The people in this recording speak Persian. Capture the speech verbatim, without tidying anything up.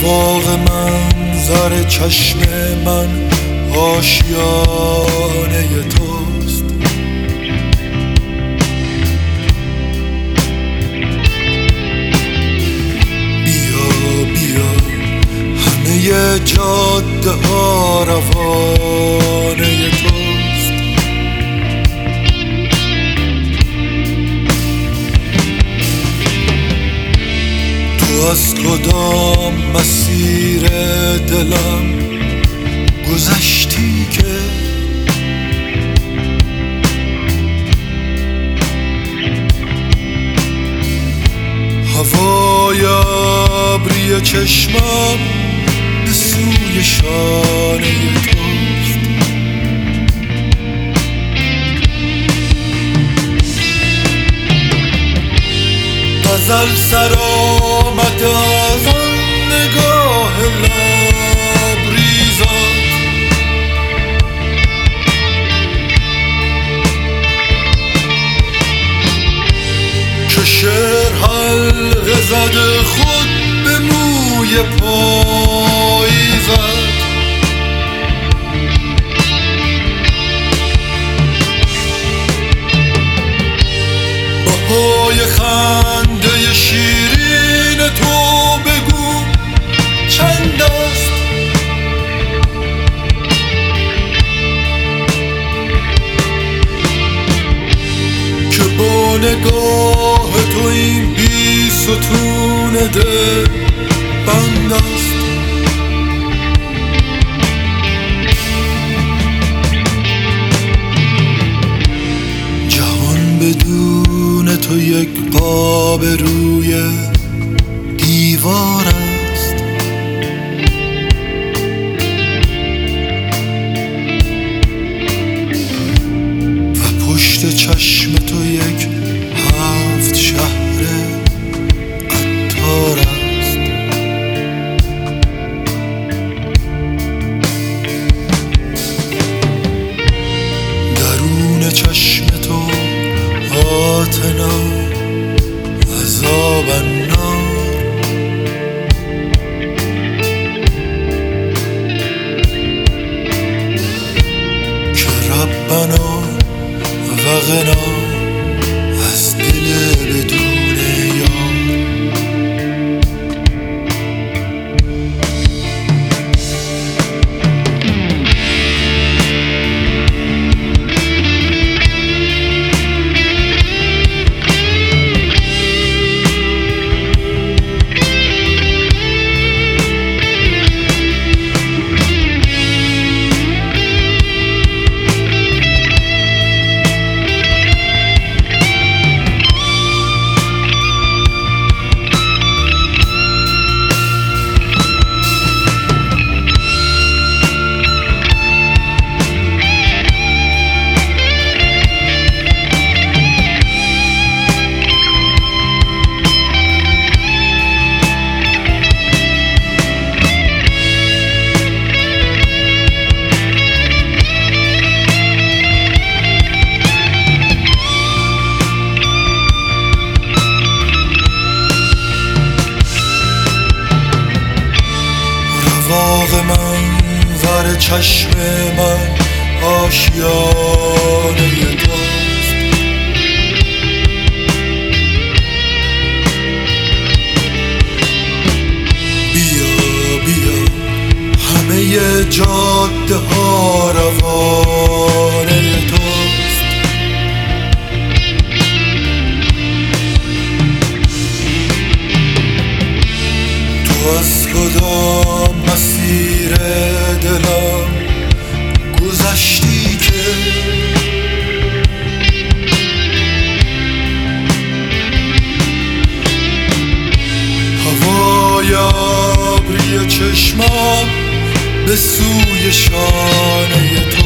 رواق منظر چشم من آشیانه توست. بیا بیا همه جاده ها روانه توست. تو از کدام مسیر دلم گذشتی که هوای ابری چشمم به سوی شانه توست. غزل سر آمد از آن نگاه لبریزم که شعر حلقه زده خود به موی پاییزد. بهای خنده شیرین تو بگو چند است؟ که با نگاه تو این بی ستون دل بند است. جهان بدون تو یک قاب روی دیوار است. و پشت چشم تو یک هفت شهر عطار است. درون چشم تو آتنا عذاب النار. که ربنا و غنا از دل بدون یار. رواق منظر چشم من آشیانه توست. بیا بیا همه جاده ها روانه توست. تو از کدام مسیر دلم گذشتی که هوای ابری چشمم به سوی شانه تو